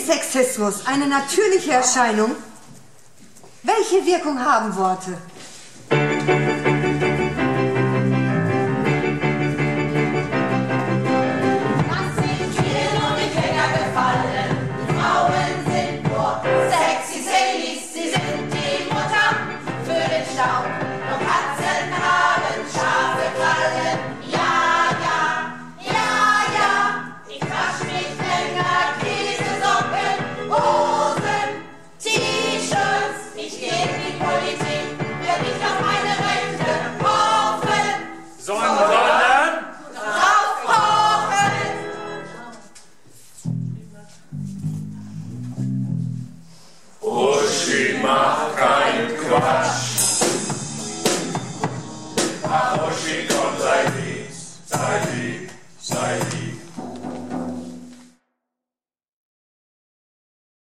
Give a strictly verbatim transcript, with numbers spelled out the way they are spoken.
Ist Sexismus eine natürliche Erscheinung? Welche Wirkung haben Worte? Mach kein Quatsch. Ach, Uschi, komm, sei lieb, sei lieb, sei lieb.